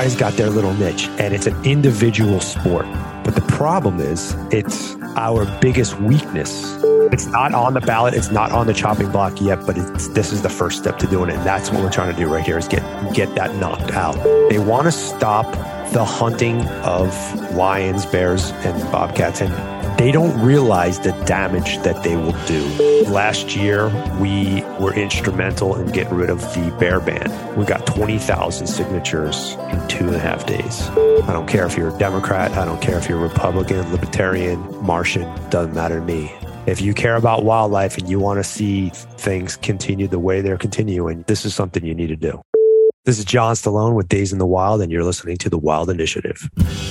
Everybody's got their little niche, and it's an individual sport. But the problem is, it's our biggest weakness. It's not on the ballot. It's not on the chopping block yet, but this is the first step to doing it. And that's what we're trying to do right here, is get that knocked out. They want to stop the hunting of lions, bears, and bobcats, and they don't realize the damage that they will do. Last year, we were instrumental in getting rid of the bear ban. We got 20,000 signatures in 2.5 days. I don't care if you're a Democrat. I don't care if you're a Republican, Libertarian, Martian. Doesn't matter to me. If you care about wildlife and you want to see things continue the way they're continuing, this is something you need to do. This is John Stallone with Days in the Wild, and you're listening to The Wild Initiative.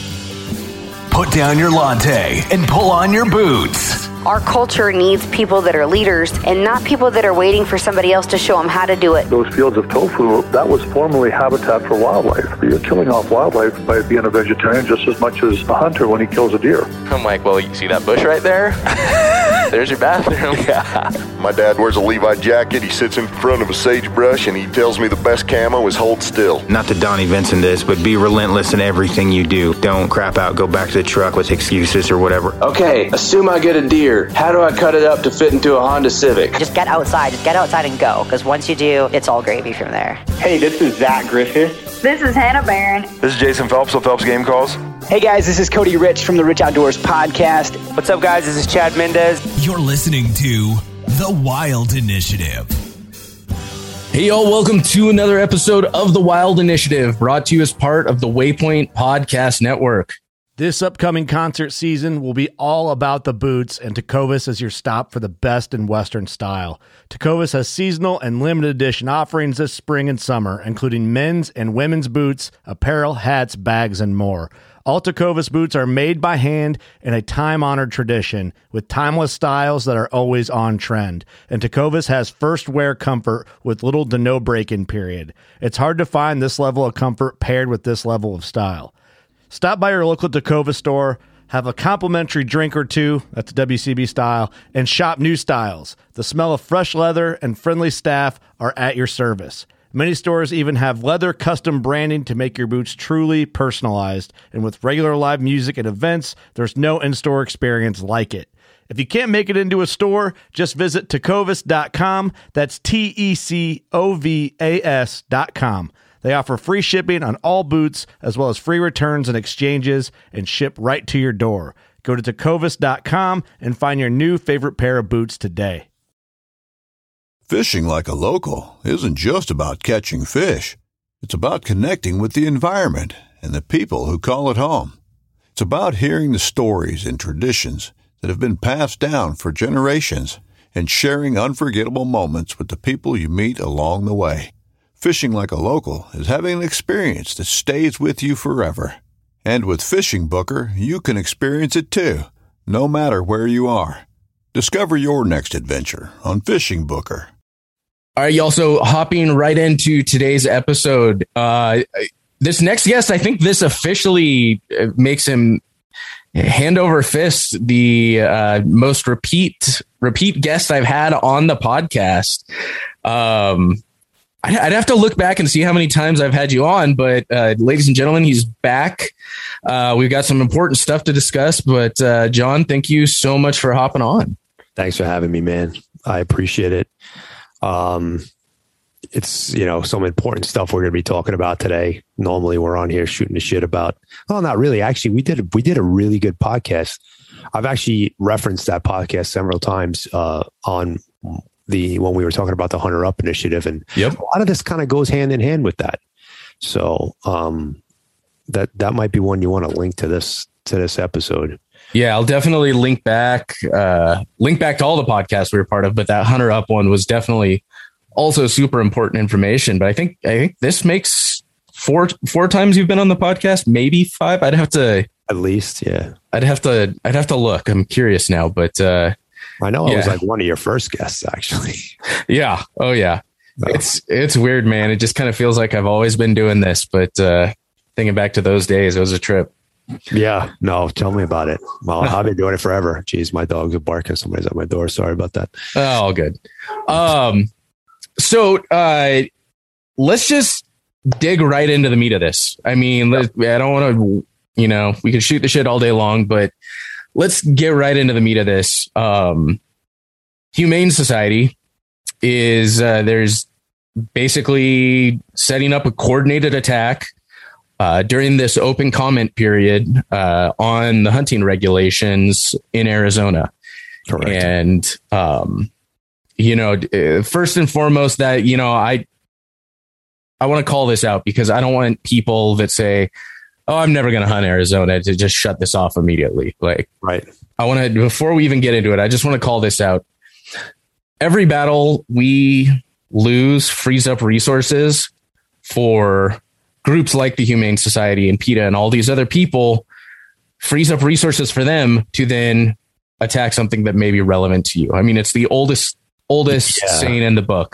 Put down your latte and pull on your boots. Our culture needs people that are leaders and not people that are waiting for somebody else to show them how to do it. Those fields of tofu, that was formerly habitat for wildlife. You're killing off wildlife by being a vegetarian just as much as a hunter when he kills a deer. I'm like, well, you see that bush right there? There's your bathroom. Yeah. My dad wears a Levi jacket. He sits in front of a sagebrush, and he tells me the best camo is hold still. Not to Donnie Vincent this, but be relentless in everything you do. Don't crap out, go back to the truck with excuses or whatever. Okay, assume I get a deer. How do I cut it up to fit into a Honda Civic? Just get outside and go, because once you do, it's all gravy from there. Hey, this is Zach Griffith. This is Hannah Barron. This is Jason Phelps of Phelps Game Calls. Hey guys, this is Cody Rich from the Rich Outdoors Podcast. What's up guys, this is Chad Mendez. You're listening to The Wild Initiative. Hey y'all, welcome to another episode of The Wild Initiative, brought to you as part of the Waypoint Podcast Network. This upcoming concert season will be all about the boots, and Tecovas is your stop for the best in Western style. Tecovas has seasonal and limited edition offerings this spring and summer, including men's and women's boots, apparel, hats, bags, and more. All Tecovas boots are made by hand in a time-honored tradition with timeless styles that are always on trend. And Tecovas has first wear comfort with little to no break-in period. It's hard to find this level of comfort paired with this level of style. Stop by your local Tecovas store, have a complimentary drink or two, that's WCB style, and shop new styles. The smell of fresh leather and friendly staff are at your service. Many stores even have leather custom branding to make your boots truly personalized. And with regular live music and events, there's no in-store experience like it. If you can't make it into a store, just visit tecovas.com. That's TECOVAS.com. They offer free shipping on all boots, as well as free returns and exchanges, and ship right to your door. Go to tecovas.com and find your new favorite pair of boots today. Fishing like a local isn't just about catching fish. It's about connecting with the environment and the people who call it home. It's about hearing the stories and traditions that have been passed down for generations and sharing unforgettable moments with the people you meet along the way. Fishing like a local is having an experience that stays with you forever. And with Fishing Booker, you can experience it too, no matter where you are. Discover your next adventure on Fishing Booker. All right, y'all. So hopping right into today's episode, this next guest, I think this officially makes him hand over fist the most repeat guest I've had on the podcast. I'd have to look back and see how many times I've had you on, but ladies and gentlemen, he's back. We've got some important stuff to discuss, but John, thank you so much for hopping on. Thanks for having me, man. I appreciate it. It's, some important stuff we're going to be talking about today. Normally we're on here shooting the shit about, well, not really. Actually, we did a really good podcast. I've actually referenced that podcast several times on when we were talking about the Hunter Up initiative, and yep. A lot of this kind of goes hand in hand with that. So that might be one you want to link to this episode. Yeah, I'll definitely link back to all the podcasts we were part of, but that Hunter Up one was definitely also super important information. But I think this makes four times you've been on the podcast, maybe 5. I'd have to at least, yeah. I'd have to look. I'm curious now, but I know I was like one of your first guests, actually. Yeah. Oh, yeah. No. It's weird, man. It just kind of feels like I've always been doing this, but thinking back to those days, it was a trip. Yeah. No, tell me about it. Well, I've been doing it forever. Jeez, my dogs are barking. Somebody's at my door. Sorry about that. Oh, good. So let's just dig right into the meat of this. I mean, I don't want to, we can shoot the shit all day long, but let's get right into the meat of this. Humane Society is there's basically setting up a coordinated attack during this open comment period on the hunting regulations in Arizona. Correct. And, first and foremost that, I want to call this out because I don't want people that say, oh, I'm never going to hunt Arizona to just shut this off immediately. Like, right. I want to, before we even get into it, I just want to call this out. Every battle we lose frees up resources for groups like the Humane Society and PETA and all these other people, frees up resources for them to then attack something that may be relevant to you. I mean, it's the oldest saying in the book.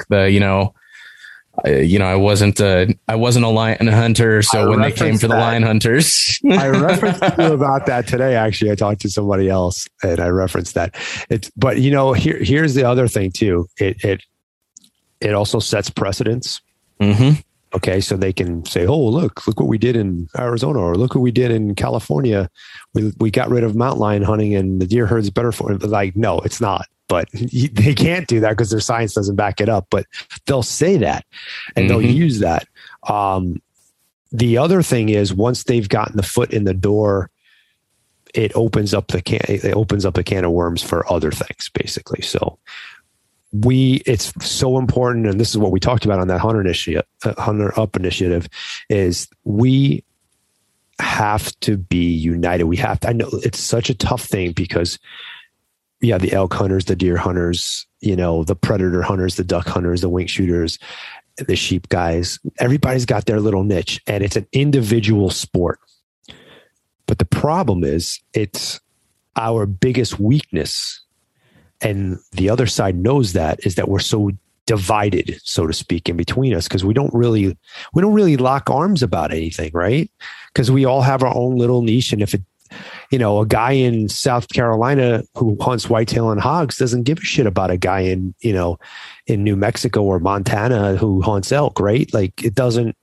I wasn't a lion hunter, so when they came for the lion hunters, I referenced you about that today. Actually, I talked to somebody else and I referenced that. But here's the other thing too. It also sets precedents. Mm-hmm. Okay, so they can say, "Oh, look what we did in Arizona, or look what we did in California. We got rid of mountain lion hunting, and the deer herd's better for it." Like, no, it's not. But they can't do that because their science doesn't back it up. But they'll say that, and they'll use that. The other thing is, once they've gotten the foot in the door, it opens up the can of worms for other things, basically. So it's so important, and this is what we talked about on that Hunter Up initiative, is we have to be united. We have to. I know it's such a tough thing because, yeah, the elk hunters, the deer hunters, the predator hunters, the duck hunters, the wing shooters, the sheep guys, everybody's got their little niche, and it's an individual sport. But the problem is, it's our biggest weakness. And the other side knows that, is that we're so divided, so to speak, in between us, because we don't really lock arms about anything, right? Because we all have our own little niche. And if a guy in South Carolina who hunts whitetail and hogs doesn't give a shit about a guy in New Mexico or Montana who hunts elk, right? Like, that doesn't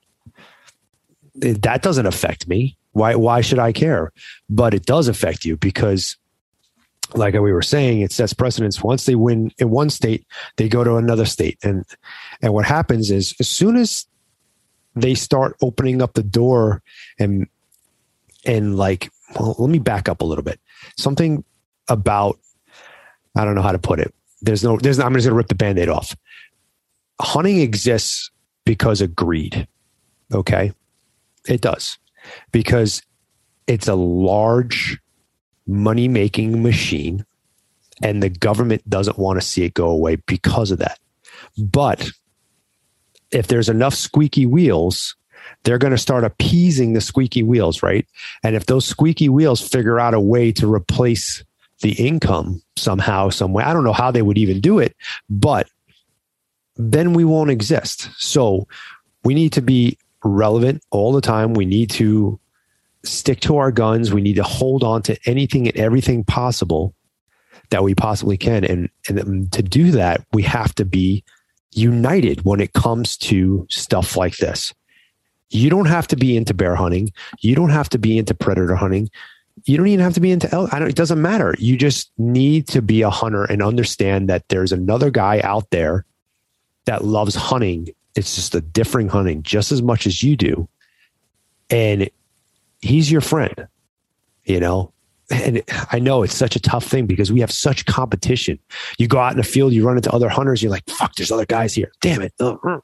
affect me. Why should I care? But it does affect you because, like we were saying, it sets precedents. Once they win in one state, they go to another state. And what happens is, as soon as they start opening up the door and like, well, let me back up a little bit. Something about, I don't know how to put it. I'm just going to rip the Band-Aid off. Hunting exists because of greed. Okay. It does, because it's a large money-making machine, and the government doesn't want to see it go away because of that. But if there's enough squeaky wheels, they're going to start appeasing the squeaky wheels, right? And if those squeaky wheels figure out a way to replace the income somehow, some way, I don't know how they would even do it, but then we won't exist. So we need to be relevant all the time. We need to stick to our guns. We need to hold on to anything and everything possible that we possibly can. And to do that, we have to be united when it comes to stuff like this. You don't have to be into bear hunting. You don't have to be into predator hunting. You don't even have to be into elk. It doesn't matter. You just need to be a hunter and understand that there's another guy out there that loves hunting. It's just a different hunting just as much as you do. And he's your friend, and I know it's such a tough thing because we have such competition. You go out in the field, you run into other hunters, you're like, fuck, there's other guys here. Damn it.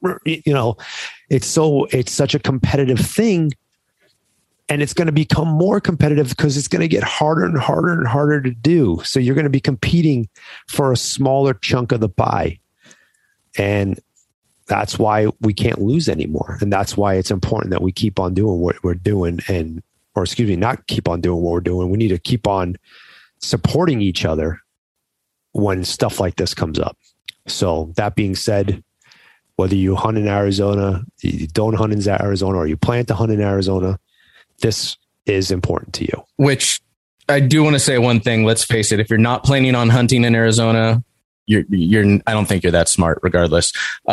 It's such a competitive thing, and it's going to become more competitive because it's going to get harder and harder and harder to do. So you're going to be competing for a smaller chunk of the pie. And that's why we can't lose anymore. And that's why it's important that we keep on doing what we're doing, not keep on doing what we're doing. We need to keep on supporting each other when stuff like this comes up. So that being said, whether you hunt in Arizona, you don't hunt in Arizona, or you plan to hunt in Arizona, this is important to you. Which I do want to say one thing. Let's face it. If you're not planning on hunting in Arizona, you're. I don't think you're that smart. Regardless,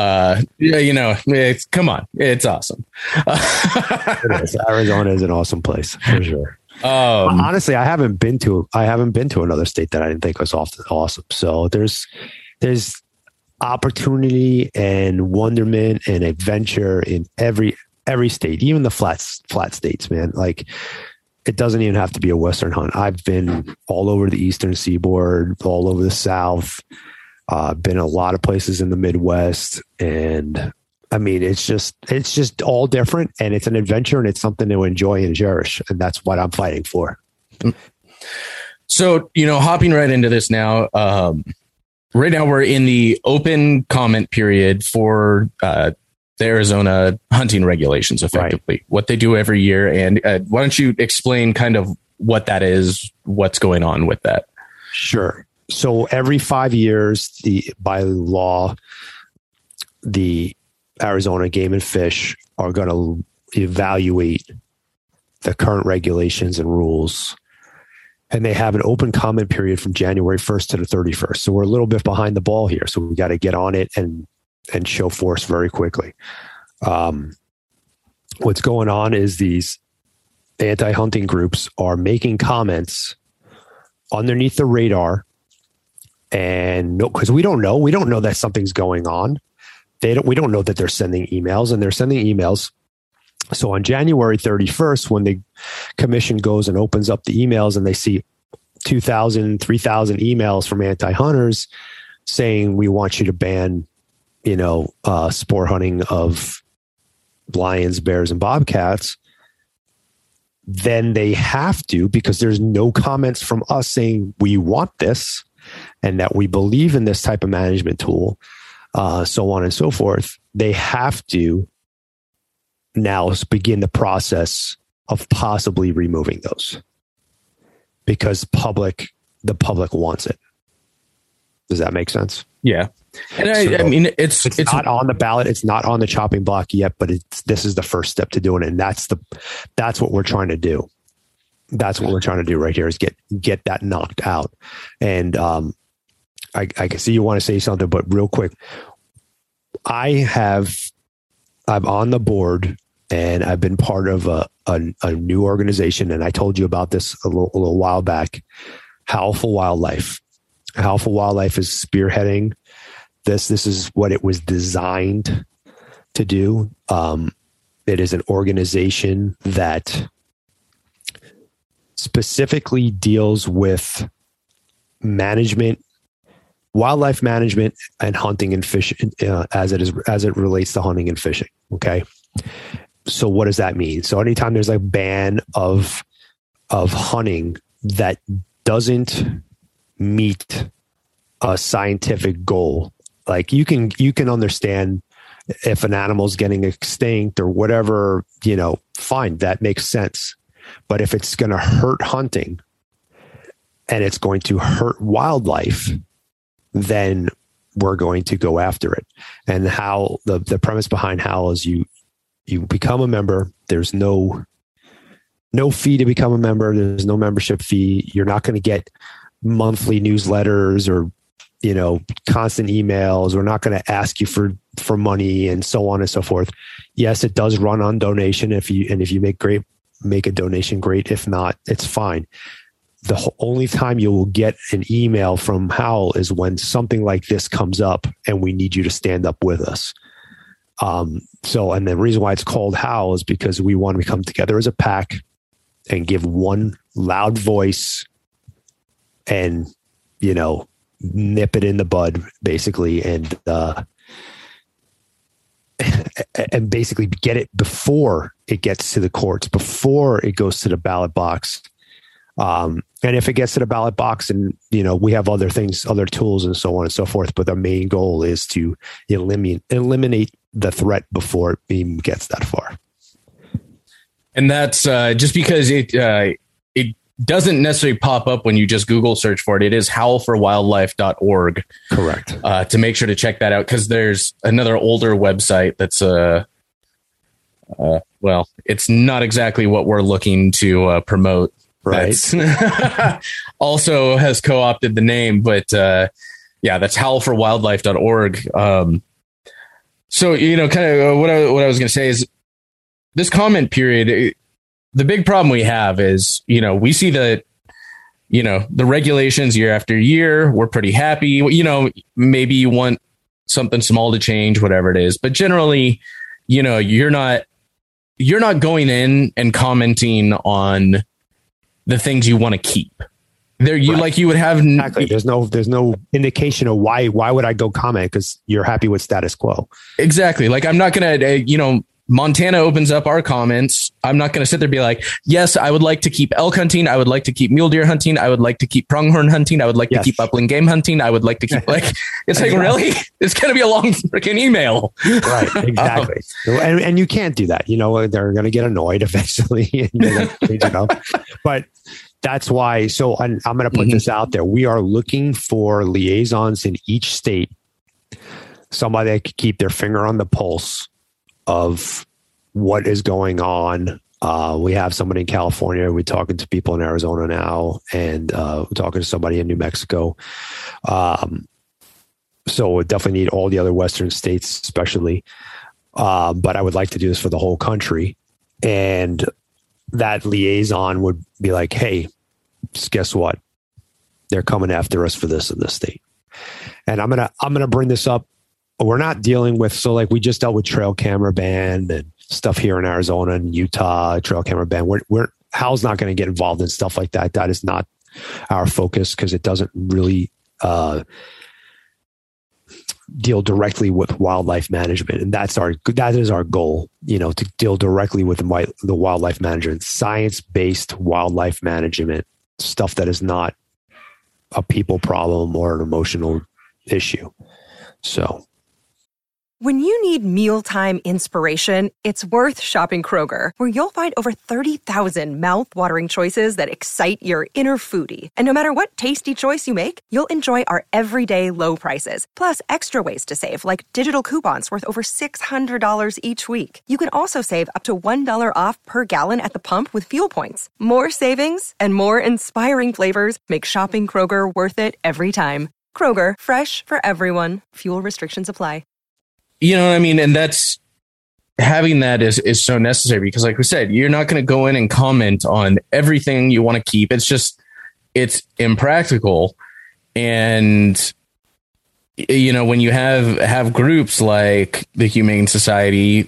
come on, it's awesome. It is. Arizona is an awesome place for sure. Honestly, I haven't been to another state that I didn't think was awesome. So there's opportunity and wonderment and adventure in every state, even the flat states, man. Like, it doesn't even have to be a Western hunt. I've been all over the Eastern Seaboard, all over the South, been a lot of places in the Midwest. And I mean, it's just all different, and it's an adventure, and it's something to enjoy and cherish. And that's what I'm fighting for. So, hopping right into this now, right now we're in the open comment period for the Arizona hunting regulations, effectively, what they do every year. And why don't you explain kind of what that is, what's going on with that? Sure. So every 5 years, by law, the Arizona Game and Fish are going to evaluate the current regulations and rules. And they have an open comment period from January 1st to the 31st. So we're a little bit behind the ball here. So we got to get on it and show force very quickly. What's going on is these anti-hunting groups are making comments underneath the radar. And because we don't know that something's going on. We don't know that they're sending emails, and they're sending emails. So on January 31st, when the commission goes and opens up the emails and they see 2,000, 3,000 emails from anti-hunters saying, we want you to ban, sport hunting of lions, bears, and bobcats, then they have to, because there's no comments from us saying we want this and that we believe in this type of management tool, so on and so forth. They have to now begin the process of possibly removing those because the public wants it. Does that make sense? Yeah. And I mean, it's not on the ballot. It's not on the chopping block yet, but this is the first step to doing it. And that's what we're trying to do. That's what we're trying to do right here is get that knocked out. And, I can see you want to say something, but real quick, I'm on the board and I've been part of a new organization. And I told you about this a little while back, Howlful Wildlife. Howlful Wildlife is spearheading this. This is what it was designed to do. It is an organization that specifically deals with management, wildlife management, and hunting and fishing as it relates to hunting and fishing. Okay. So what does that mean? So anytime there's a ban of hunting that doesn't meet a scientific goal, like you can understand if an animal's getting extinct or whatever, fine, that makes sense. But if it's going to hurt hunting and it's going to hurt wildlife, then we're going to go after it. And how the premise behind Howl is you become a member. There's no fee to become a member. There's no membership fee. You're not going to get monthly newsletters or, constant emails. We're not going to ask you for money and so on and so forth. Yes, it does run on donation. If you make a donation, great. If not, it's fine. The only time you will get an email from Howl is when something like this comes up and we need you to stand up with us. And the reason why it's called Howl is because we want to come together as a pack and give one loud voice and, nip it in the bud basically. And basically get it before it gets to the courts, before it goes to the ballot box. And if it gets to the ballot box and, we have other things, other tools and so on and so forth, but the main goal is to eliminate the threat before it even gets that far. And that's just because it doesn't necessarily pop up when you just Google search for it. It is howlforwildlife.org. Correct. To make sure to check that out, because there's another older website that's it's not exactly what we're looking to promote. Right. Also has co-opted the name, but Yeah, that's howlforwildlife.org. So, you know, kind of what I was going to say is this comment period, the big problem we have is, you know, we see the regulations year after year. We're pretty happy. You know, maybe you want something small to change, whatever it is. But generally, you know, you're not going in and commenting on the things you want to keep. There, you like you would have exactly. There's no indication of why would I go comment because you're happy with status quo. Exactly. Like I'm not gonna, Montana opens up our comments. I'm not going to sit there and be like, yes, I would like to keep elk hunting. I would like to keep mule deer hunting. I would like to keep pronghorn hunting. I would like to keep upland game hunting. I would like to keep it's like, really? It's going to be a long freaking email. Right. Exactly. And you can't do that. You know, they're going to get annoyed eventually. But that's why. So I'm going to put this out there. We are looking for liaisons in each state. Somebody that could keep their finger on the pulse of what is going on. We have somebody in California. We're talking to people in Arizona now, and we're talking to somebody in New Mexico. So we definitely need all the other Western states, especially. But I would like to do this for the whole country. And that liaison would be like, hey, guess what? They're coming after us for this in this state. And I'm gonna bring this up. We're not dealing with, so like we just dealt with trail camera ban and stuff here in Arizona and Utah, trail camera ban. Hal's not going to get involved in stuff like that. That is not our focus because it doesn't really deal directly with wildlife management. And that is our goal, to deal directly with the wildlife management, science-based wildlife management, stuff that is not a people problem or an emotional issue. So. When you need mealtime inspiration, it's worth shopping Kroger, where you'll find over 30,000 mouth-watering choices that excite your inner foodie. And no matter what tasty choice you make, you'll enjoy our everyday low prices, plus extra ways to save, like digital coupons worth over $600 each week. You can also save up to $1 off per gallon at the pump with fuel points. More savings and more inspiring flavors make shopping Kroger worth it every time. Kroger, fresh for everyone. Fuel restrictions apply. You know what I mean? And that's having that is so necessary because like we said, you're not going to go in and comment on everything you want to keep. It's impractical. And, when you have groups like the Humane Society,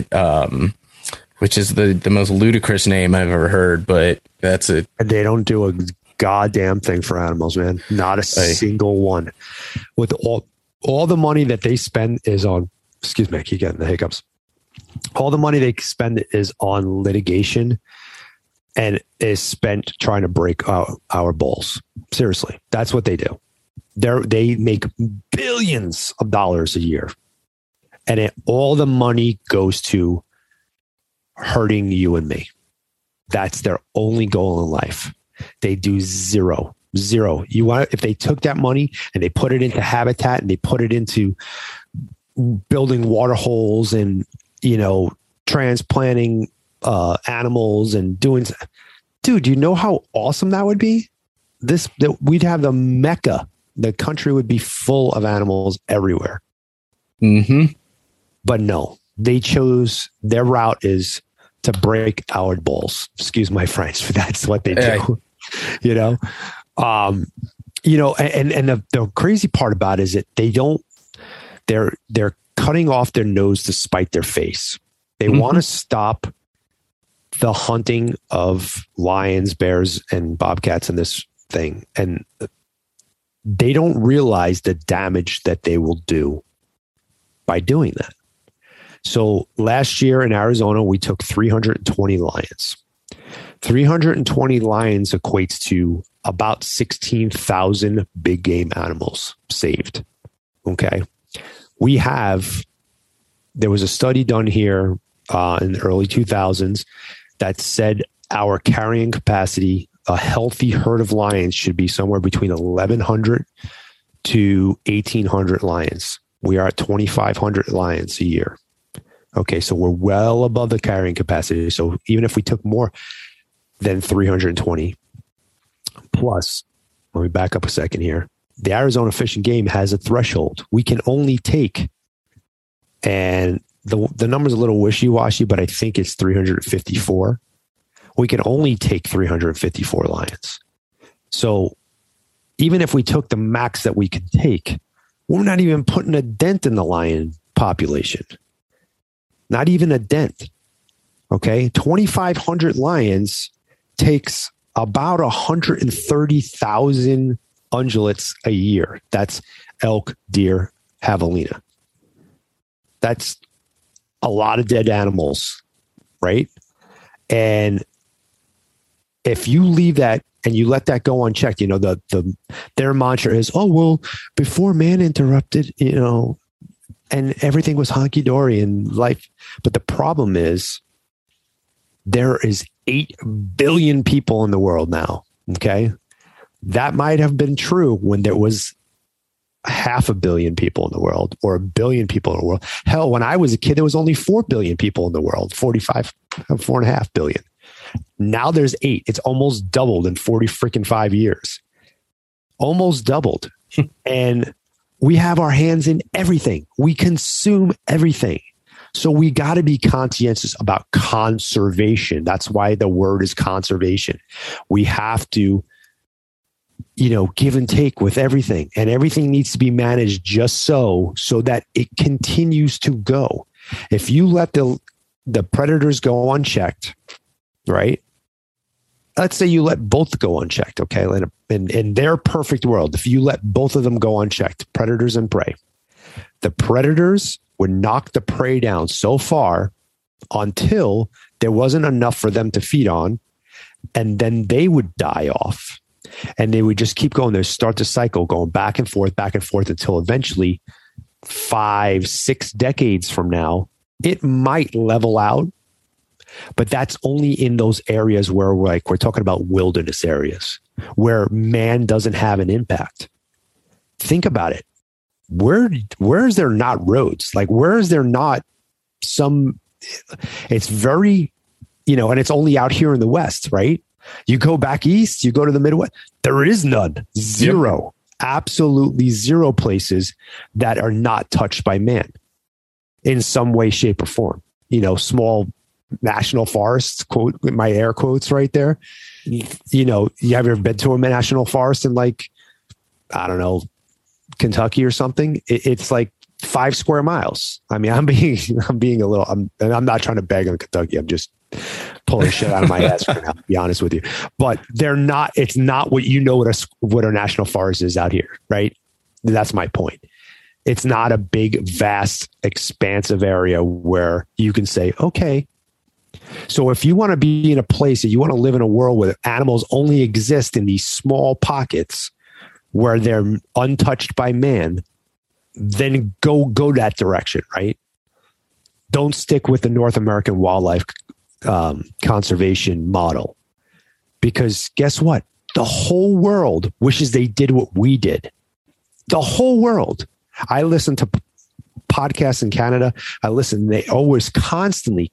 which is the most ludicrous name I've ever heard, but that's it. They don't do a goddamn thing for animals, man. Not a single one. With all the money that they spend is on, excuse me, I keep getting the hiccups. All the money they spend is on litigation and is spent trying to break our bulls. Seriously, that's what they do. They make billions of dollars a year. And all the money goes to hurting you and me. That's their only goal in life. They do zero. If they took that money and they put it into habitat and they put it into building water holes and, transplanting animals and doing, dude, you know how awesome that would be? We'd have the Mecca. The country would be full of animals everywhere. Mm-hmm. But no, they chose, their route is to break our bulls. Excuse my French, but that's what they do. And the crazy part about it is that they're cutting off their nose to spite their face. They want to stop the hunting of lions, bears, and bobcats in this thing. And they don't realize the damage that they will do by doing that. So last year in Arizona, we took 320 lions. 320 lions equates to about 16,000 big game animals saved. Okay. There was a study done here in the early 2000s that said our carrying capacity, a healthy herd of lions should be somewhere between 1,100 to 1,800 lions. We are at 2,500 lions a year. Okay. So we're well above the carrying capacity. So even if we took more than 320 plus, let me back up a second here. the Arizona Fish and Game has a threshold. We can only take, and the number's a little wishy-washy, but I think it's 354. We can only take 354 lions. So even if we took the max that we could take, we're not even putting a dent in the lion population. Not even a dent. Okay. 2,500 lions takes about 130,000 ungulates a year. That's elk, deer, javelina. That's a lot of dead animals, right? And if you leave that and you let that go unchecked, you know, their mantra is, oh, well, before man interrupted, you know, and everything was honky-dory in life. But the problem is there is 8 billion people in the world now, okay? That might have been true when there was 500 million people in the world or 1 billion people in the world. Hell, when I was a kid, there was only 4 billion people in the world, 4.5 billion. Now there's 8. It's almost doubled in 45 years. Almost doubled. And we have our hands in everything. We consume everything. So we got to be conscientious about conservation. That's why the word is conservation. We have to, you know, give and take with everything, and everything needs to be managed just so that it continues to go. If you let the predators go unchecked, right? Let's say you let both go unchecked. Okay. In their perfect world, if you let both of them go unchecked, predators and prey, the predators would knock the prey down so far until there wasn't enough for them to feed on. And then they would die off. And they would just keep going. They start the cycle going back and forth until eventually 5-6 decades from now, it might level out. But that's only in those areas where we're talking about wilderness areas where man doesn't have an impact. Think about it. Where is there not roads? Like, where is there not some, it's very, you know, and it's only out here in the West, right? You go back east, you go to the Midwest, there is none, zero, absolutely zero places that are not touched by man in some way, shape, or form. You know, small national forests, quote with my air quotes right there. You know, you have ever been to a national forest in, like, I don't know, Kentucky or something? It's like 5 square miles. I mean, I'm being a little, and I'm not trying to beg on Kentucky. I'm just pulling shit out of my ass right now, to be honest with you. But they're not, it's not what you know what a national forest is out here, right? That's my point. It's not a big, vast, expansive area where you can say, okay, so if you want to be in a place that you want to live in a world where animals only exist in these small pockets where they're untouched by man, then go that direction, right? Don't stick with the North American wildlife conservation model, because guess what? The whole world wishes they did what we did. The whole world. I listen to podcasts in Canada. They always constantly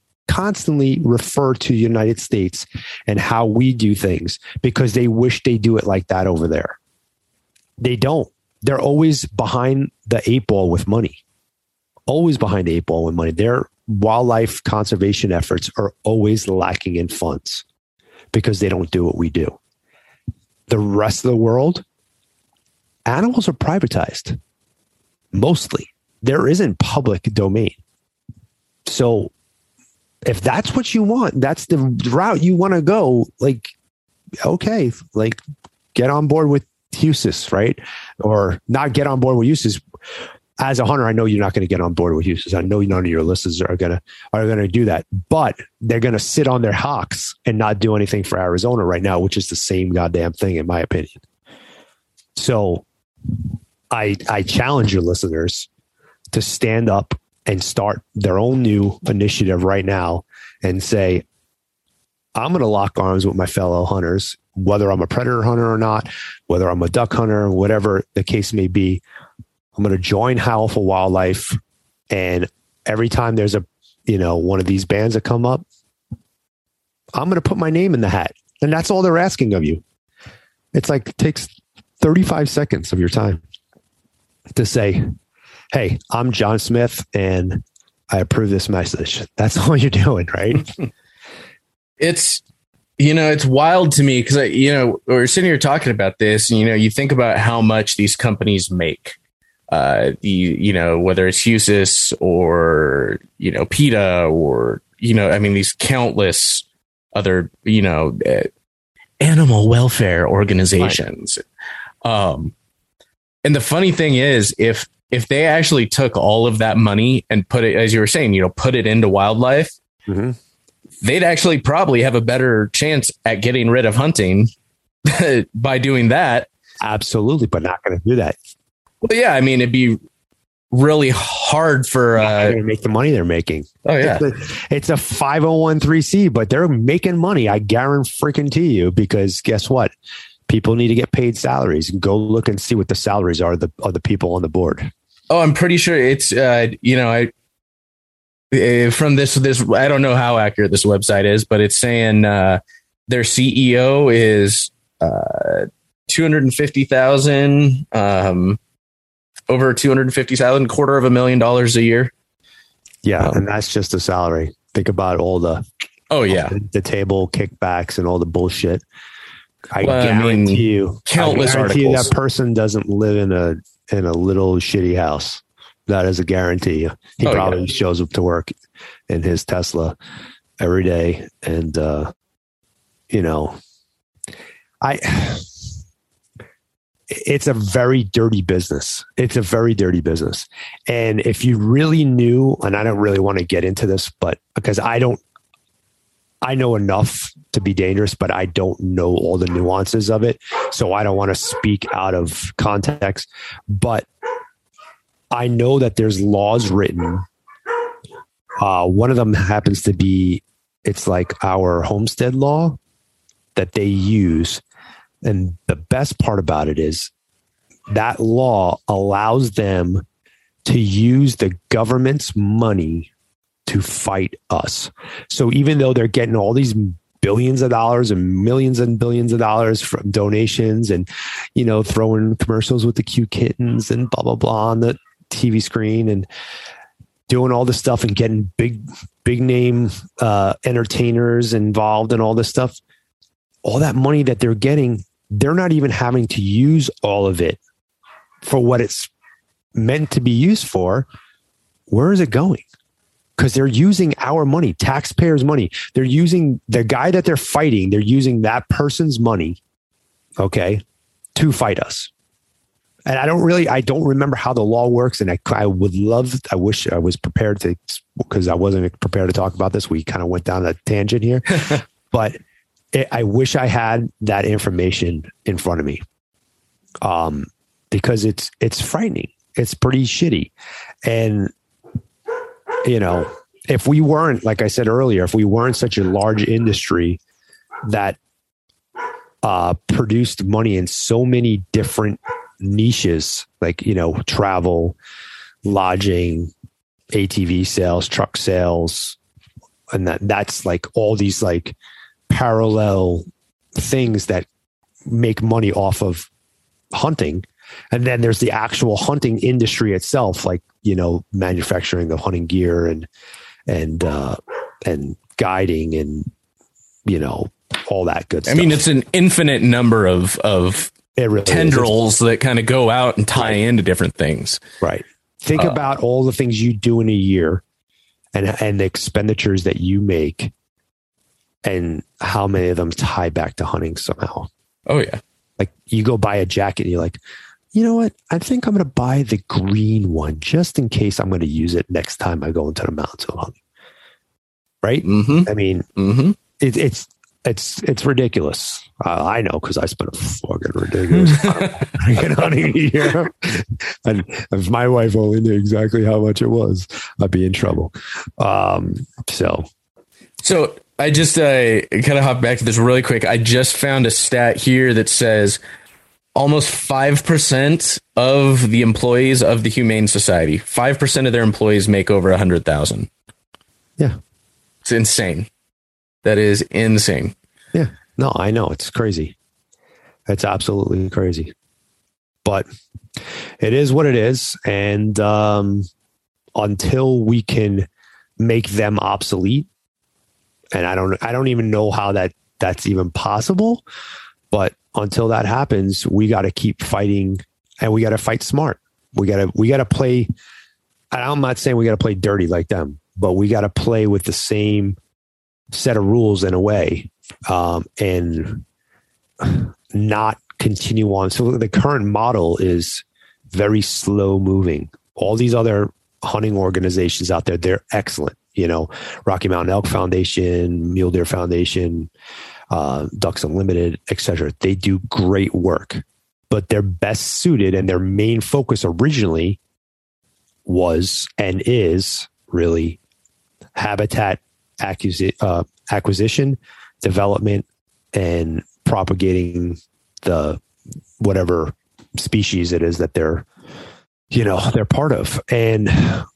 refer to the United States and how we do things because they wish they do it like that over there. They don't. They're always behind the 8 ball with money. Always behind the 8 ball with money. Their wildlife conservation efforts are always lacking in funds because they don't do what we do. The rest of the world, animals are privatized. Mostly. There isn't public domain. So if that's what you want, that's the route you want to go, like, okay, like, get on board with USIS, right? Or not get on board with USIS. As a hunter, I know you're not going to get on board with USIS. I know none of your listeners are going to do that, but they're going to sit on their hocks and not do anything for Arizona right now, which is the same goddamn thing, in my opinion. So I challenge your listeners to stand up and start their own new initiative right now and say, I'm going to lock arms with my fellow hunters, whether I'm a predator hunter or not, whether I'm a duck hunter, whatever the case may be. I'm going to join Howl for Wildlife. And every time there's one of these bands that come up, I'm going to put my name in the hat. And that's all they're asking of you. It's like, it takes 35 seconds of your time to say, hey, I'm John Smith and I approve this message. That's all you're doing, right? It's wild to me because, we're sitting here talking about this and, you think about how much these companies make, whether it's Husis or, PETA or, these countless other, animal welfare organizations. Right. And the funny thing is, if they actually took all of that money and put it, as you were saying, put it into wildlife, mm-hmm. they'd actually probably have a better chance at getting rid of hunting by doing that. Absolutely, but not going to do that. Well, yeah, it'd be really hard for to make the money they're making. Oh yeah, it's a 501(c), but they're making money. I guarantee you, because guess what? People need to get paid salaries, and go look and see what the salaries are of the people on the board. Oh, I'm pretty sure it's from this I don't know how accurate this website is, but it's saying their CEO is $250,000, over $250,000, $250,000 a year. Yeah, and that's just the salary. Think about all the the table kickbacks and all the bullshit. I guarantee you, countless articles. That person doesn't live in a little shitty house. That is a guarantee. He probably shows up to work in his Tesla every day, and it's a very dirty business. It's a very dirty business. And if you really knew, and I don't really want to get into this, but because I know enough to be dangerous, but I don't know all the nuances of it. So I don't want to speak out of context, but I know that there's laws written. One of them happens to be, it's like our homestead law that they use. And the best part about it is that law allows them to use the government's money to fight us. So even though they're getting all these billions of dollars and millions and billions of dollars from donations and, throwing commercials with the cute kittens and blah, blah, blah on the TV screen and doing all this stuff and getting big name entertainers involved in all this stuff, all that money that they're getting, they're not even having to use all of it for what it's meant to be used for. Where is it going? Because they're using our money, taxpayers' money. They're using the guy that they're fighting. They're using that person's money, to fight us. And I don't remember how the law works. And I wish I was prepared to, because I wasn't prepared to talk about this. We kind of went down a tangent here, but I wish I had that information in front of me. Because it's frightening. It's pretty shitty. And, if we weren't, like I said earlier, if we weren't such a large industry that produced money in so many different niches, like, travel, lodging, ATV sales, truck sales, and that's like all these like parallel things that make money off of hunting. And then there's the actual hunting industry itself, like, manufacturing of hunting gear and guiding and, all that good stuff. It's an infinite number of really tendrils that kind of go out and tie into different things. Right. Think about all the things you do in a year and the expenditures that you make and how many of them tie back to hunting somehow. Oh yeah. Like you go buy a jacket and you're like, you know what? I think I'm going to buy the green one just in case I'm going to use it next time I go into the mountains of hunting. Right? Mm-hmm. It's ridiculous. I know because I spent a fucking ridiculous hunting a year. And if my wife only knew exactly how much it was, I'd be in trouble. So I just kind of hop back to this really quick. I just found a stat here that says almost 5% of the employees of the Humane Society, 5% of their employees make over 100,000. Yeah. It's insane. That is insane. Yeah. No, I know. It's crazy. It's absolutely crazy. but it is what it is. And until we can make them obsolete, and I don't even know how that's even possible, but until that happens, we got to keep fighting, and we got to fight smart. We got to play. I'm not saying we got to play dirty like them, but we got to play with the same set of rules in a way, and not continue on. So the current model is very slow moving. All these other hunting organizations out there, they're excellent. Rocky Mountain Elk Foundation, Mule Deer Foundation, Ducks Unlimited, etc. They do great work, but they're best suited, and their main focus originally was and is really habitat acquisition, development, and propagating the whatever species it is that they're part of. And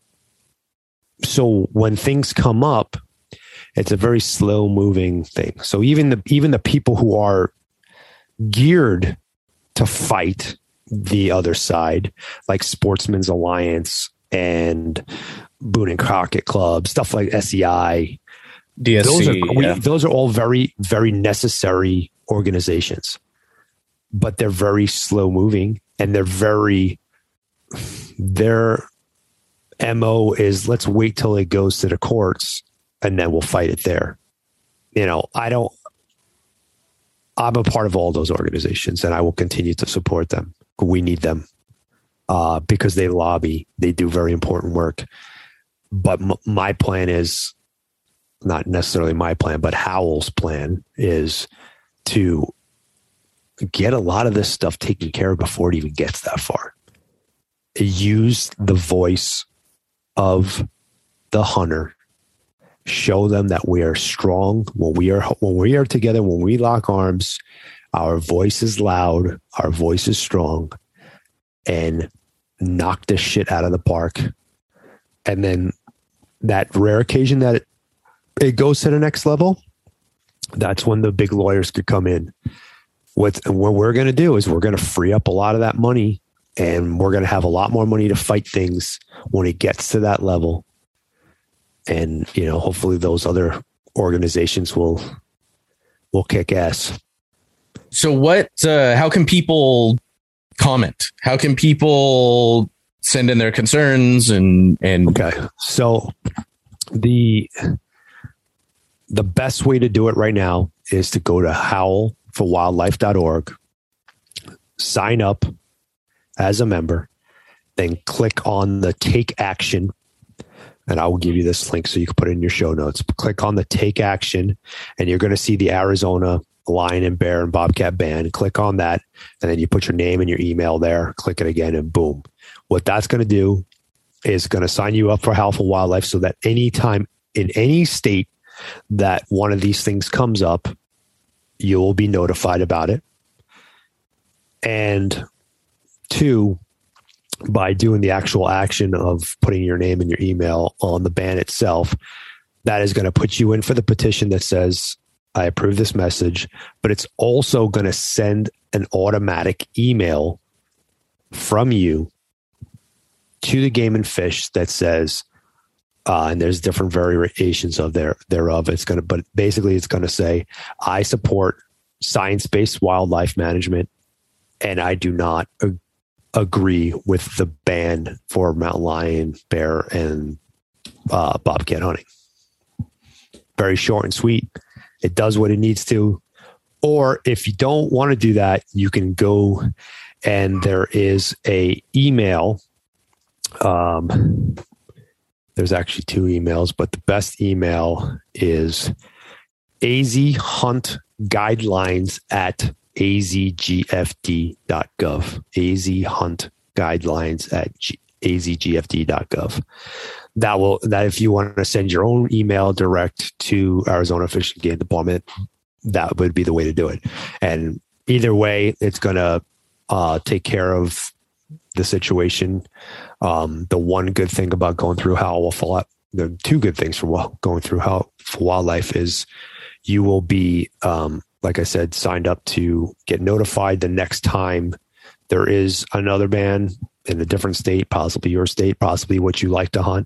so when things come up, it's a very slow moving thing. So even the people who are geared to fight the other side, like Sportsman's Alliance and Boone and Crockett Club, stuff like SEI, DSC, those are all very, very necessary organizations, but they're very slow moving, and their MO is let's wait till it goes to the courts and then we'll fight it there. I'm a part of all those organizations, and I will continue to support them. We need them because they lobby, they do very important work. But my plan is not necessarily my plan, but Howell's plan is to get a lot of this stuff taken care of before it even gets that far. Use the voice of the hunter. Show them that we are strong when we are together. When we lock arms, our voice is loud, our voice is strong, and knock this shit out of the park. And then that rare occasion that it goes to the next level, that's when the big lawyers could come in. What we're going to do is we're going to free up a lot of that money, and we're going to have a lot more money to fight things when it gets to that level. And, hopefully those other organizations will kick ass. So how can people comment? How can people send in their concerns and okay. So the best way to do it right now is to go to howlforwildlife.org, sign up as a member, then click on the Take Action. And I will give you this link so you can put it in your show notes. Click on the Take Action, and you're going to see the Arizona lion and bear and bobcat ban. Click on that, and then you put your name and your email there. Click it again, and boom. What that's going to do is going to sign you up for Howl for Wildlife, so that anytime in any state that one of these things comes up, you will be notified about it. And 2, by doing the actual action of putting your name and your email on the ban itself, that is going to put you in for the petition that says, I approve this message, but it's also going to send an automatic email from you to the Game and Fish that says, and there's different variations of thereof. But basically it's going to say, I support science-based wildlife management, and I do not agree with the ban for mountain lion, bear, and bobcat hunting. Very short and sweet. It does what it needs to. Or if you don't want to do that, you can go, and there is a email. There's actually 2 emails, but the best email is azhuntguidelines@azgfd.gov. azhuntguidelines@azgfd.gov. That if you want to send your own email direct to Arizona Fish and Game Department, that would be the way to do it. And either way, it's going to take care of the situation. The one good thing about going through Howl for the 2 good things for going through Howl for Wildlife is you will be, like I said, signed up to get notified the next time there is another ban in a different state, possibly your state, possibly what you like to hunt.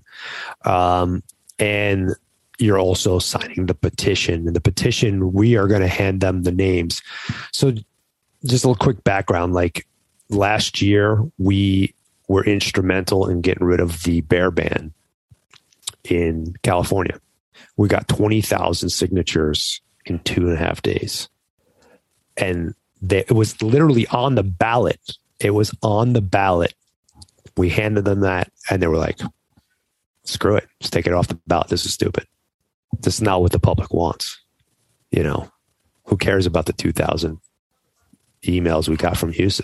And you're also signing the petition. And the petition, we are going to hand them the names. So just a little quick background, like last year, we were instrumental in getting rid of the bear ban in California. We got 20,000 signatures in 2.5 days. And it was literally on the ballot. It was on the ballot. We handed them that and they were like, screw it. Just take it off the ballot. This is stupid. This is not what the public wants. You know, who cares about the 2,000 emails we got from Houston?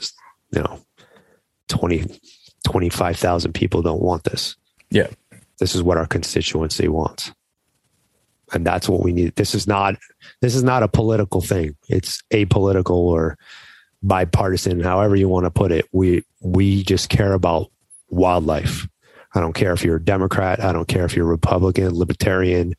25,000 people don't want this. Yeah. This is what our constituency wants. And that's what we need. This is not a political thing. It's apolitical or bipartisan, however you want to put it. We just care about wildlife. I don't care if you're a Democrat. I don't care if you're Republican, Libertarian,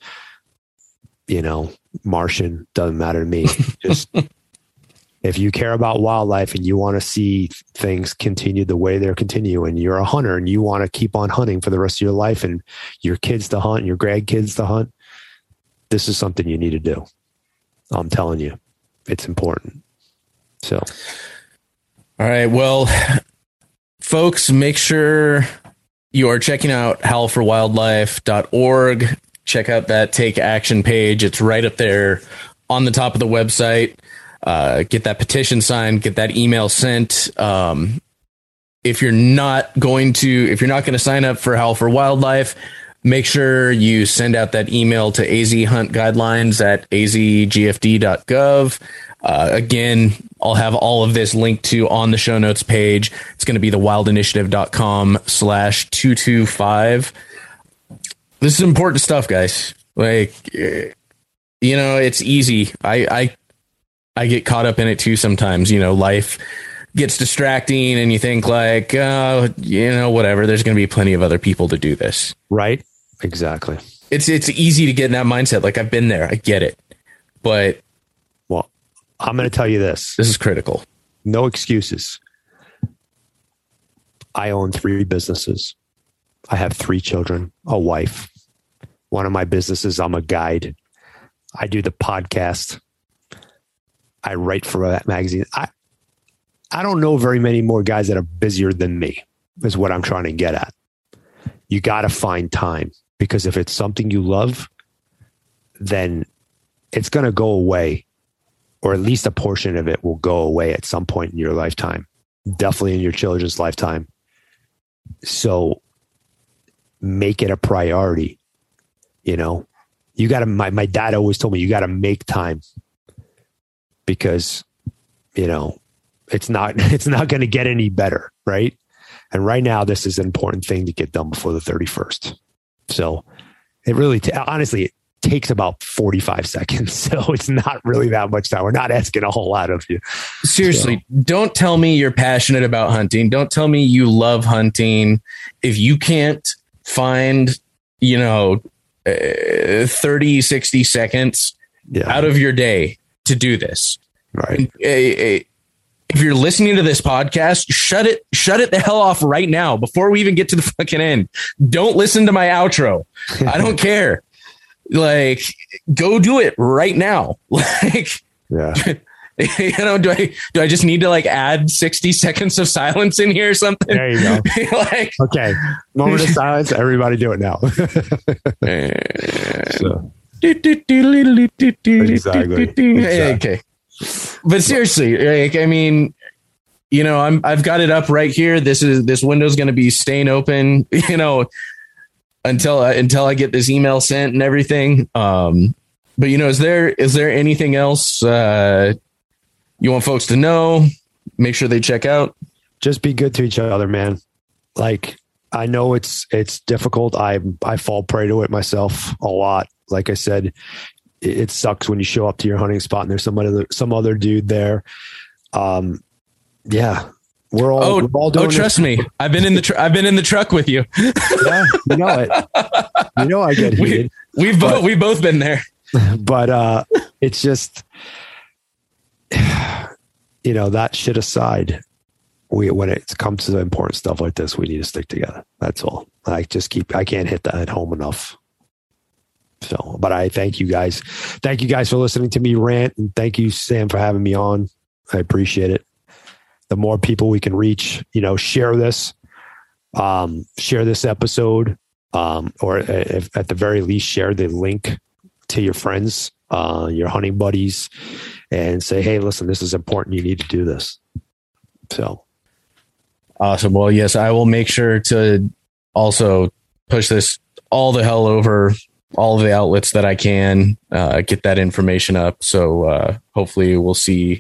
Martian, doesn't matter to me. Just if you care about wildlife and you want to see things continue the way they're continuing, you're a hunter and you want to keep on hunting for the rest of your life and your kids to hunt and your grandkids to hunt, this is something you need to do. I'm telling you, it's important. So, all right. Well, folks, make sure you are checking out howlforwildlife.org. Check out that Take Action page. It's right up there on the top of the website. Get that petition signed, get that email sent. If you're not going to sign up for Howl for Wildlife, make sure you send out that email to AZ Hunt Guidelines at azgfd.gov. Again, I'll have all of this linked to on the show notes page. It's going to be thewildinitiative.com/225. This is important stuff, guys. It's easy. I get caught up in it too sometimes. Life gets distracting and you think like, whatever, there's going to be plenty of other people to do this. Right. Exactly. It's easy to get in that mindset. Like, I've been there. I get it. But I'm going to tell you this. This is critical. No excuses. I own 3 businesses. I have 3 children, a wife. One of my businesses, I'm a guide. I do the podcast. I write for that magazine. I don't know very many more guys that are busier than me, is what I'm trying to get at. You got to find time, because if it's something you love, then it's going to go away, or at least a portion of it will go away at some point in your lifetime, definitely in your children's lifetime. So make it a priority. You got to, my dad always told me, you got to make time, because, it's not going to get any better. Right. And right now, this is an important thing to get done before the 31st. So it really, honestly, it takes about 45 seconds. So it's not really that much time. We're not asking a whole lot of you. Seriously, Don't tell me you're passionate about hunting. Don't tell me you love hunting. If you can't find, 30, 60 seconds out of your day to do this. Right. If you're listening to this podcast, shut it the hell off right now before we even get to the fucking end. Don't listen to my outro. I don't care. Like, go do it right now. Like, yeah. Do I just need to add 60 seconds of silence in here or something? There you go. Okay. Moment of silence. Everybody do it now. So. Exactly. Okay. But seriously, I've got it up right here. This window's going to be staying open, until I get this email sent and everything. But is there anything else you want folks to know? Make sure they check out. Just be good to each other, man. Like, I know it's difficult. I fall prey to it myself a lot. Like I said, it sucks when you show up to your hunting spot and there's some other dude there. Yeah, we're all doing. Oh, trust me, I've been in the truck with you. Yeah, you know it. I get heated. We've both been there. But it's just, that shit aside, when it comes to important stuff like this, we need to stick together. That's all. I can't hit that home enough. So, but I thank you guys. Thank you guys for listening to me rant. And thank you, Sam, for having me on. I appreciate it. The more people we can reach, share this episode, or if at the very least, share the link to your friends, your hunting buddies, and say, hey, listen, this is important. You need to do this. So. Awesome. Well, yes, I will make sure to also push this all the hell over all of the outlets that I can, get that information up. So hopefully we'll see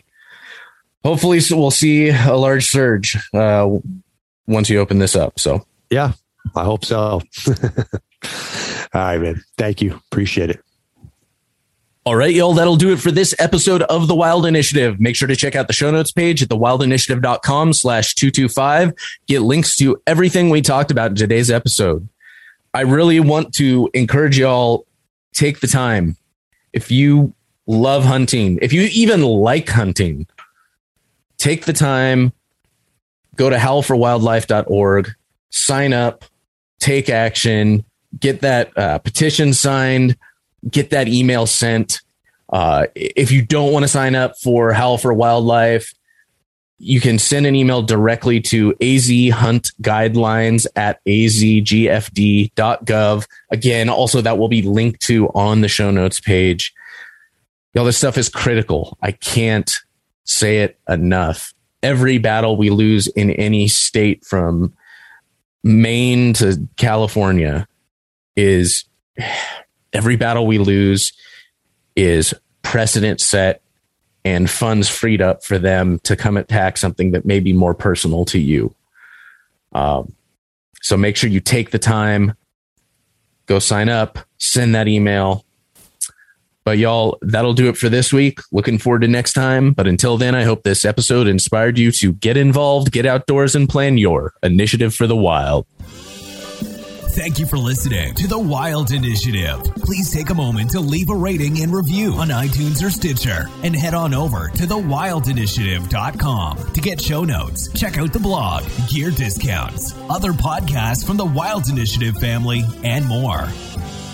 a large surge once you open this up. So yeah, I hope so. All right, man. Thank you. Appreciate it. All right, y'all, that'll do it for this episode of The Wild Initiative. Make sure to check out the show notes page at thewildinitiative.com/225. Get links to everything we talked about in today's episode. I really want to encourage y'all, take the time. If you love hunting, if you even like hunting, take the time, go to howlforwildlife.org, sign up, take action, get that petition signed, get that email sent. If you don't want to sign up for Howl for Wildlife, you can send an email directly to azhuntguidelines@azgfd.gov. Again, also that will be linked to on the show notes page. Y'all, this stuff is critical. I can't say it enough. Every battle we lose in any state from Maine to California every battle we lose is precedent set and funds freed up for them to come attack something that may be more personal to you. So make sure you take the time, go sign up, send that email. But y'all, that'll do it for this week. Looking forward to next time. But until then, I hope this episode inspired you to get involved, get outdoors, and plan your initiative for the wild. Thank you for listening to The Wild Initiative. Please take a moment to leave a rating and review on iTunes or Stitcher, and head on over to thewildinitiative.com to get show notes, check out the blog, gear discounts, other podcasts from the Wild Initiative family, and more.